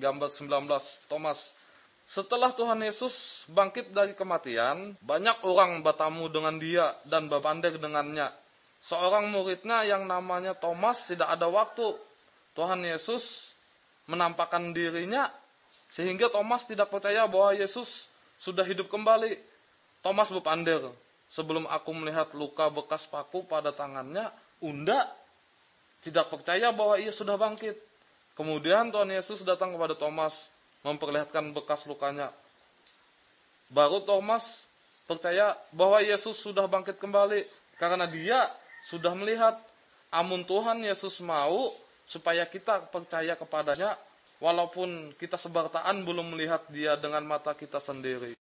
gambar 19 Thomas. Setelah Tuhan Yesus bangkit dari kematian, banyak orang bertamu dengan dia dan berpandang dengannya. Seorang muridnya yang namanya Thomas tidak ada waktu Tuhan Yesus menampakkan dirinya, sehingga Thomas tidak percaya bahwa Yesus sudah hidup kembali. Thomas berpandang, sebelum aku melihat luka bekas paku pada tangannya, tidak percaya bahwa ia sudah bangkit. Kemudian Tuhan Yesus datang kepada Thomas, memperlihatkan bekas lukanya. Baru Thomas percaya bahwa Yesus sudah bangkit kembali, karena dia sudah melihat. Amun Tuhan Yesus mau supaya kita percaya kepadanya, walaupun kita sebartaan belum melihat dia dengan mata kita sendiri.